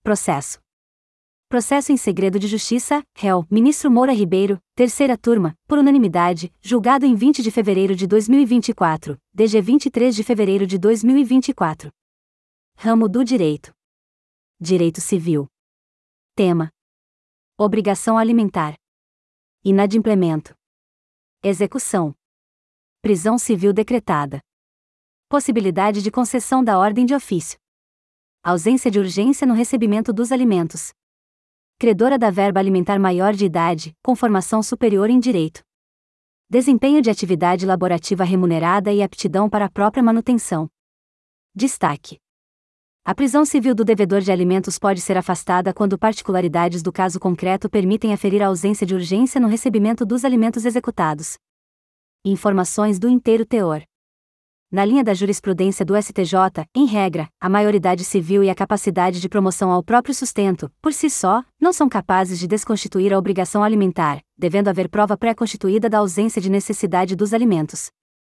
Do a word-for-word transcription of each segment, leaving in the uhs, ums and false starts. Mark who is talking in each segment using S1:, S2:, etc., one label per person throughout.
S1: Processo. Processo em segredo de justiça, réu, ministro Moura Ribeiro, terceira turma, por unanimidade, julgado em vinte de fevereiro de dois mil e vinte e quatro, D G vinte e três de fevereiro de dois mil e vinte e quatro. Ramo do Direito. Direito Civil. Tema: obrigação alimentar. Inadimplemento. Execução. Prisão civil decretada. Possibilidade de concessão da ordem de ofício. Ausência de urgência no recebimento dos alimentos. Credora da verba alimentar maior de idade, com formação superior em direito. Desempenho de atividade laborativa remunerada e aptidão para a própria manutenção. Destaque: a prisão civil do devedor de alimentos pode ser afastada quando particularidades do caso concreto permitem aferir a ausência de urgência no recebimento dos alimentos executados. Informações do inteiro teor. Na linha da jurisprudência do S T J, em regra, a maioridade civil e a capacidade de promoção ao próprio sustento, por si só, não são capazes de desconstituir a obrigação alimentar, devendo haver prova pré-constituída da ausência de necessidade dos alimentos.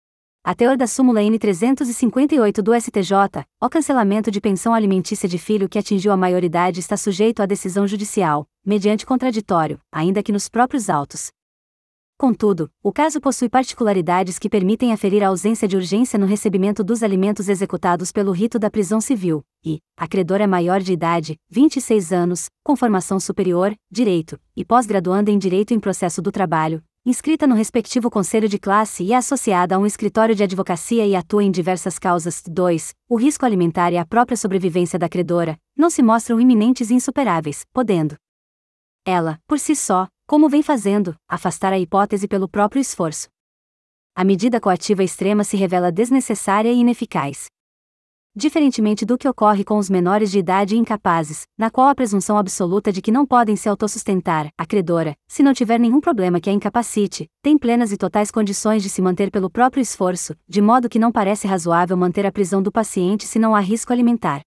S1: A teor da súmula N trezentos e cinquenta e oito do S T J, o cancelamento de pensão alimentícia de filho que atingiu a maioridade está sujeito à decisão judicial, mediante contraditório, ainda que nos próprios autos. Contudo, o caso possui particularidades que permitem aferir a ausência de urgência no recebimento dos alimentos executados pelo rito da prisão civil, e, a credora é maior de idade, vinte e seis anos, com formação superior, direito, e pós-graduanda em direito em processo do trabalho, inscrita no respectivo conselho de classe e é associada a um escritório de advocacia e atua em diversas causas. dois. O risco alimentar e a própria sobrevivência da credora não se mostram iminentes e insuperáveis, podendo ela, por si só, como vem fazendo, afastar a hipótese pelo próprio esforço. A medida coativa extrema se revela desnecessária e ineficaz. Diferentemente do que ocorre com os menores de idade e incapazes, na qual a presunção absoluta de que não podem se autossustentar, a credora, se não tiver nenhum problema que a incapacite, tem plenas e totais condições de se manter pelo próprio esforço, de modo que não parece razoável manter a prisão do paciente se não há risco alimentar.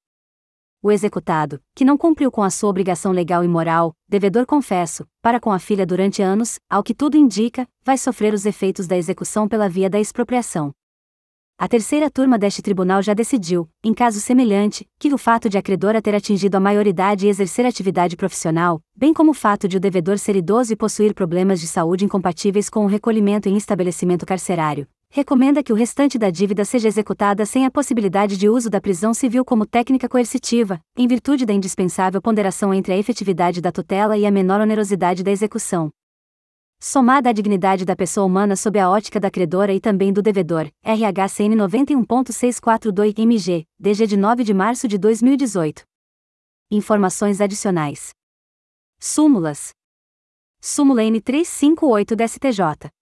S1: O executado, que não cumpriu com a sua obrigação legal e moral, devedor confesso, para com a filha durante anos, ao que tudo indica, vai sofrer os efeitos da execução pela via da expropriação. A terceira turma deste tribunal já decidiu, em caso semelhante, que o fato de a credora ter atingido a maioridade e exercer atividade profissional, bem como o fato de o devedor ser idoso e possuir problemas de saúde incompatíveis com o recolhimento em estabelecimento carcerário, recomenda que o restante da dívida seja executada sem a possibilidade de uso da prisão civil como técnica coercitiva, em virtude da indispensável ponderação entre a efetividade da tutela e a menor onerosidade da execução. Somada à dignidade da pessoa humana sob a ótica da credora e também do devedor, R H C N noventa e um ponto seiscentos e quarenta e dois M G, D G de nove de março de dois mil e dezoito. Informações adicionais. Súmulas. Súmula N trezentos e cinquenta e oito do S T J.